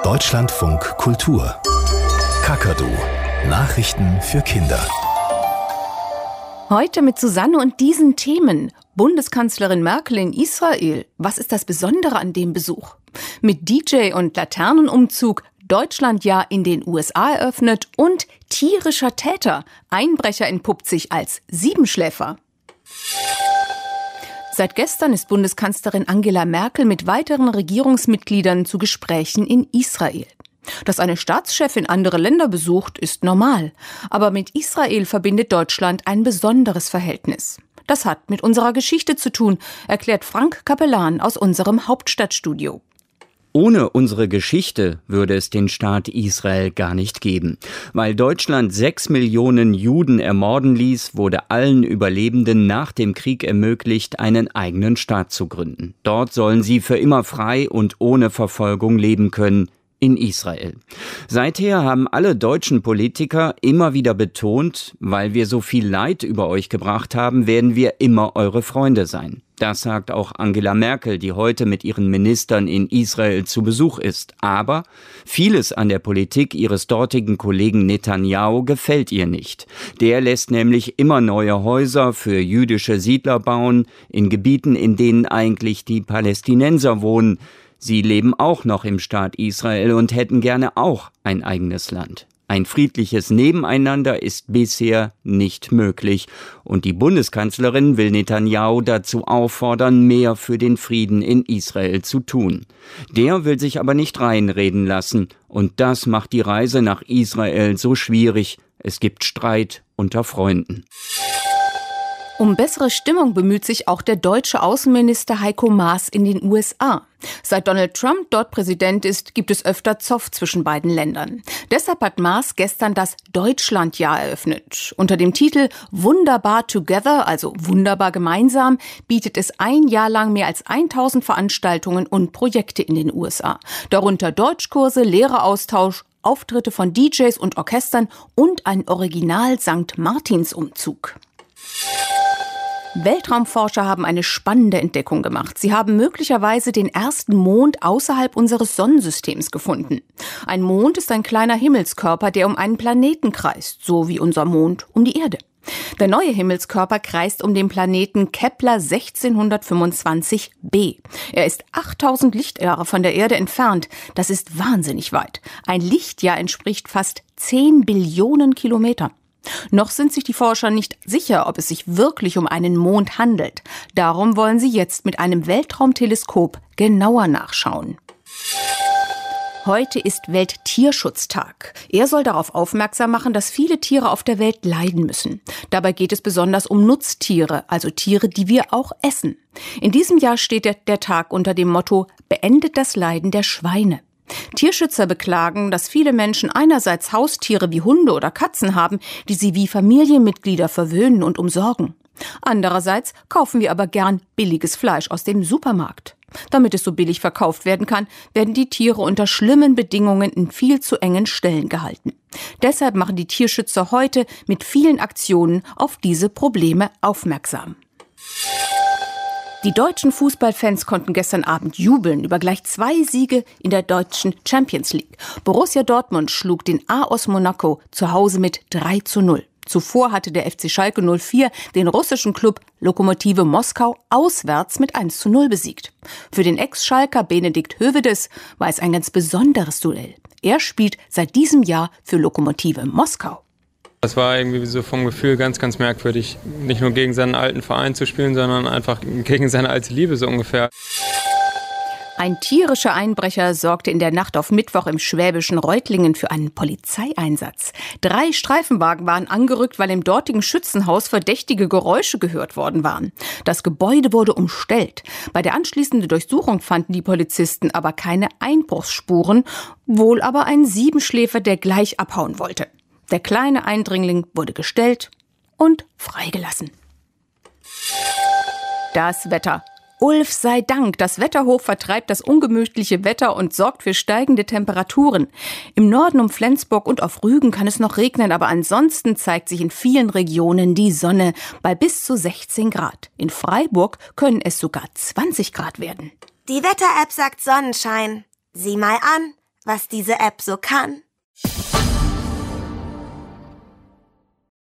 Deutschlandfunk Kultur. Kakadu. Nachrichten für Kinder. Heute mit Susanne und diesen Themen. Bundeskanzlerin Merkel in Israel. Was ist das Besondere an dem Besuch? Mit DJ und Laternenumzug. Deutschlandjahr in den USA eröffnet und tierischer Täter. Einbrecher entpuppt sich als Siebenschläfer. Seit gestern ist Bundeskanzlerin Angela Merkel mit weiteren Regierungsmitgliedern zu Gesprächen in Israel. Dass eine Staatschefin andere Länder besucht, ist normal. Aber mit Israel verbindet Deutschland ein besonderes Verhältnis. Das hat mit unserer Geschichte zu tun, erklärt Frank Kapellan aus unserem Hauptstadtstudio. Ohne unsere Geschichte würde es den Staat Israel gar nicht geben. Weil Deutschland 6 Millionen Juden ermorden ließ, wurde allen Überlebenden nach dem Krieg ermöglicht, einen eigenen Staat zu gründen. Dort sollen sie für immer frei und ohne Verfolgung leben können. In Israel. Seither haben alle deutschen Politiker immer wieder betont, weil wir so viel Leid über euch gebracht haben, werden wir immer eure Freunde sein. Das sagt auch Angela Merkel, die heute mit ihren Ministern in Israel zu Besuch ist. Aber vieles an der Politik ihres dortigen Kollegen Netanyahu gefällt ihr nicht. Der lässt nämlich immer neue Häuser für jüdische Siedler bauen, in Gebieten, in denen eigentlich die Palästinenser wohnen. Sie leben auch noch im Staat Israel und hätten gerne auch ein eigenes Land. Ein friedliches Nebeneinander ist bisher nicht möglich. Und die Bundeskanzlerin will Netanyahu dazu auffordern, mehr für den Frieden in Israel zu tun. Der will sich aber nicht reinreden lassen. Und das macht die Reise nach Israel so schwierig. Es gibt Streit unter Freunden. Um bessere Stimmung bemüht sich auch der deutsche Außenminister Heiko Maas in den USA. Seit Donald Trump dort Präsident ist, gibt es öfter Zoff zwischen beiden Ländern. Deshalb hat Maas gestern das Deutschlandjahr eröffnet. Unter dem Titel Wunderbar Together, also wunderbar gemeinsam, bietet es ein Jahr lang mehr als 1000 Veranstaltungen und Projekte in den USA. Darunter Deutschkurse, Lehreraustausch, Auftritte von DJs und Orchestern und ein Original-St. Martins-Umzug. Weltraumforscher haben eine spannende Entdeckung gemacht. Sie haben möglicherweise den ersten Mond außerhalb unseres Sonnensystems gefunden. Ein Mond ist ein kleiner Himmelskörper, der um einen Planeten kreist, so wie unser Mond um die Erde. Der neue Himmelskörper kreist um den Planeten Kepler 1625b. Er ist 8000 Lichtjahre von der Erde entfernt. Das ist wahnsinnig weit. Ein Lichtjahr entspricht fast 10 Billionen Kilometer. Noch sind sich die Forscher nicht sicher, ob es sich wirklich um einen Mond handelt. Darum wollen sie jetzt mit einem Weltraumteleskop genauer nachschauen. Heute ist Welttierschutztag. Er soll darauf aufmerksam machen, dass viele Tiere auf der Welt leiden müssen. Dabei geht es besonders um Nutztiere, also Tiere, die wir auch essen. In diesem Jahr steht der Tag unter dem Motto „Beendet das Leiden der Schweine“. Tierschützer beklagen, dass viele Menschen einerseits Haustiere wie Hunde oder Katzen haben, die sie wie Familienmitglieder verwöhnen und umsorgen. Andererseits kaufen wir aber gern billiges Fleisch aus dem Supermarkt. Damit es so billig verkauft werden kann, werden die Tiere unter schlimmen Bedingungen in viel zu engen Ställen gehalten. Deshalb machen die Tierschützer heute mit vielen Aktionen auf diese Probleme aufmerksam. Die deutschen Fußballfans konnten gestern Abend jubeln über gleich 2 Siege in der deutschen Champions League. Borussia Dortmund schlug den AS Monaco zu Hause mit 3:0. Zuvor hatte der FC Schalke 04 den russischen Klub Lokomotive Moskau auswärts mit 1:0 besiegt. Für den Ex-Schalker Benedikt Hövedes war es ein ganz besonderes Duell. Er spielt seit diesem Jahr für Lokomotive Moskau. Das war irgendwie so vom Gefühl ganz, ganz merkwürdig. Nicht nur gegen seinen alten Verein zu spielen, sondern einfach gegen seine alte Liebe so ungefähr. Ein tierischer Einbrecher sorgte in der Nacht auf Mittwoch im schwäbischen Reutlingen für einen Polizeieinsatz. 3 Streifenwagen waren angerückt, weil im dortigen Schützenhaus verdächtige Geräusche gehört worden waren. Das Gebäude wurde umstellt. Bei der anschließenden Durchsuchung fanden die Polizisten aber keine Einbruchsspuren, wohl aber einen Siebenschläfer, der gleich abhauen wollte. Der kleine Eindringling wurde gestellt und freigelassen. Das Wetter. Ulf sei Dank, das Wetterhoch vertreibt das ungemütliche Wetter und sorgt für steigende Temperaturen. Im Norden um Flensburg und auf Rügen kann es noch regnen, aber ansonsten zeigt sich in vielen Regionen die Sonne bei bis zu 16 Grad. In Freiburg können es sogar 20 Grad werden. Die Wetter-App sagt Sonnenschein. Sieh mal an. was diese App so kann?